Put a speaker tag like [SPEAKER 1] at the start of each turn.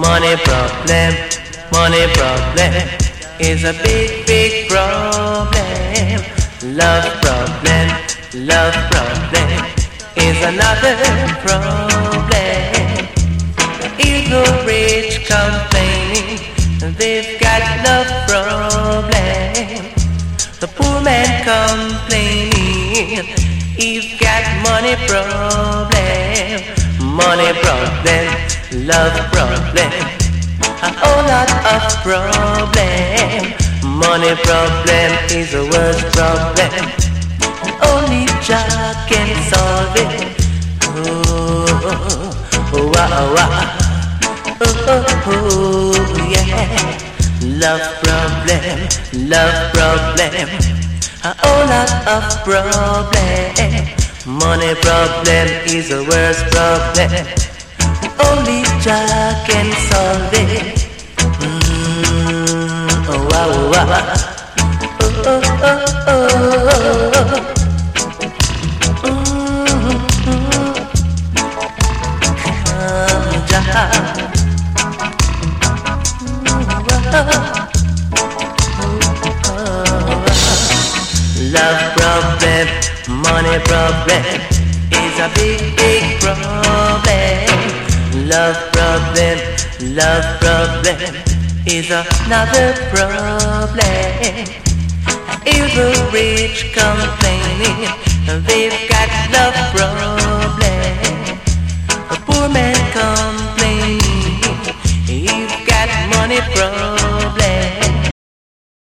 [SPEAKER 1] Money problem, money problem is a big, big problem. Love problem, love problem is another problem. Is the rich complaining they've got love problem? The poor man complaining he's got money problem. Money problem, love problem, a whole lot of problem. Money problem is the worst problem. Only Jah can solve it. Oh, wow, wow. Oh, yeah. Love problem, love problem, a whole lot of problem. Money problem is the worst problem. Only Jah can solve it. Oh, wow, wow. Oh, oh, oh, oh. Jah. Love problem, money problem is a big, big problem. Love problem, love problem is another problem. Is the rich complaining they've got love problem? A poor man complaining he's got money problem.